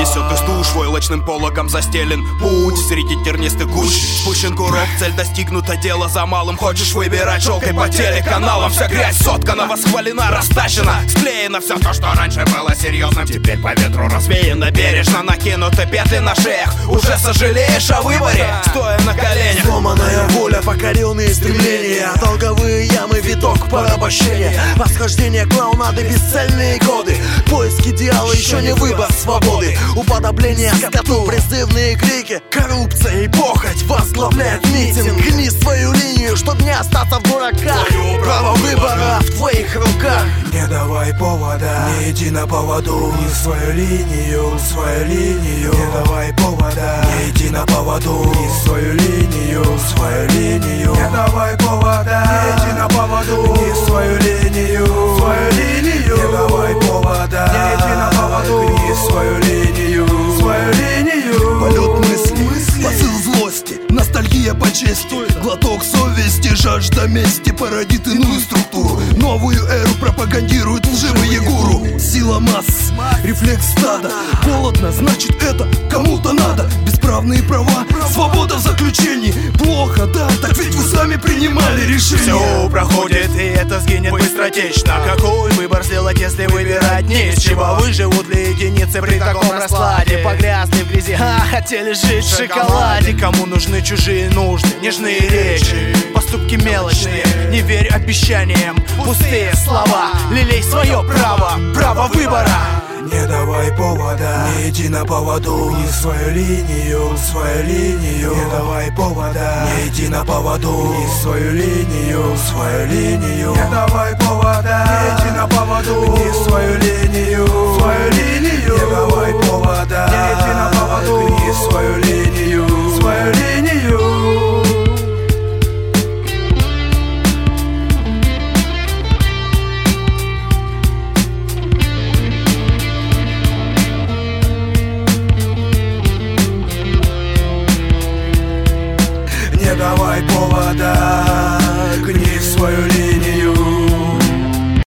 несет из душ, войлочным пологом застелен путь. Среди тернистых гущ спущен курок, цель достигнута, дело за малым. Хочешь выбирать шелкой по телеканалам. Вся грязь соткана, восхвалена, растащена, склеено все то, что раньше было серьезным, теперь по ветру развеяно, бережно накинуты петли на шеях. Уже сожалеешь о выборе, стоя на коленях. Сломанная воля, покоренные стремления, долговые ямы, виток порабощения, восхождение клоунады, бесцельные годы, поиск идеала, еще не выбор свободы, уподобление скоту, призывные крики, коррупция и похоть возглавляет митинг. Гни свою линию, чтоб не остаться в дураках. Право выбора в твоих руках. Не давай повода, не иди на поводу. Не свою линию, свою линию. Не давай повода, не иди на поводу. Не свою линию, свою линию. Не давай повода, не иди на поводу. Не свою линию, свою линию. Не давай повода, не иди на поводу. Не свою линию, свою линию. Полет мысли, посыл злости, ностальгия по чести, глоток совести, жажда мести породит иную структуру. Новую эру пропагандируют лживые гуру. Сила масс, рефлекс стада. Холодно, значит это кому-то надо. Бесправные права, свобода в заключении. Плохо, да, так ведь вы сами принимали решение. Все проходит, и это сгинет быстротечно. Какой выбор сделать, если выбирать не из чего? Выживут ли единицы при таком раскладе? Погрязли в грязи, хотели жить в шоколаде. Кому нужны чужие нужды, нежные речи, поступки мелочные. Не верь обещаниям, пустые слова. Лелей свое право, право выбора. Не давай повода, не иди на поводу. Не свою линию, свою линию. Не давай повода, не иди на поводу. Не свою линию, свою линию. Не давай повода, не иди на поводу. Не свою